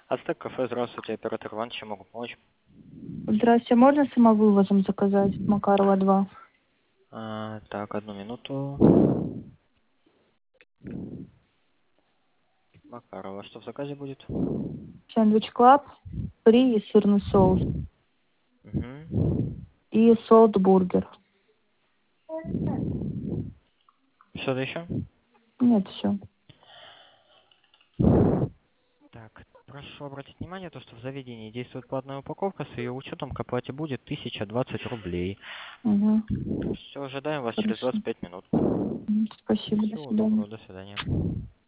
Ацтек кафе, здравствуйте, оператор Иван, чем могу помочь? Здравствуйте, можно самовывозом заказать? Макарова 2. Так, одну минуту. Макарова, что в заказе будет? Сэндвич Клаб, фри и сырный соус. Угу. И солт-бургер. Что-то еще? Нет, все. Так, прошу обратить внимание, то, что в заведении действует платная упаковка, с ее учетом к оплате будет 1020 рублей. Угу. Все, ожидаем вас через Хорошо. 25 минут. Спасибо, до Всего свидания. доброго, до свидания.